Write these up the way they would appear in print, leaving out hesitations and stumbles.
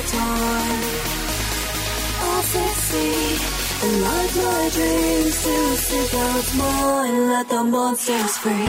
time. I'll succeed and light my dreams to seek out more and let the monsters free.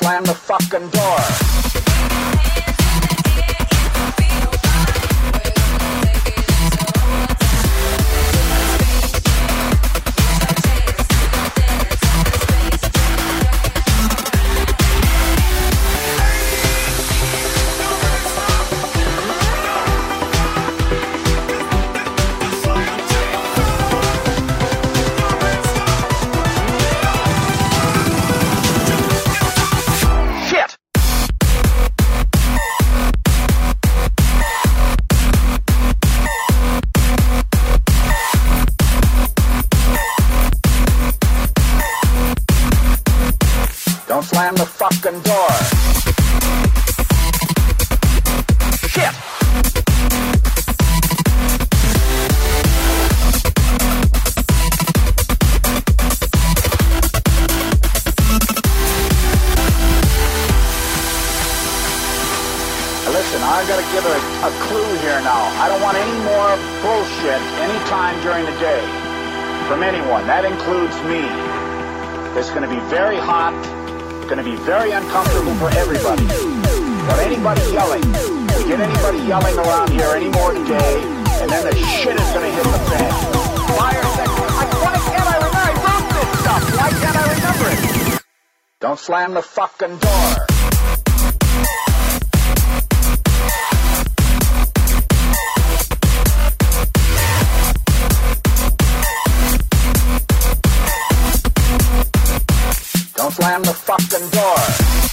slam the fucking door. Don't slam the fucking door. Shit! Listen, I gotta give a clue here now. I don't want any more bullshit anytime during the day from anyone. That includes me. It's gonna be very hot. Going to be very uncomfortable for everybody. But anybody yelling, we get anybody yelling around here anymore today, and then the shit is going to hit the fan. Fire section. Why can't I remember? I wrote this stuff. Why can't I remember it? Don't slam the fucking door. Don't slam the fucking door.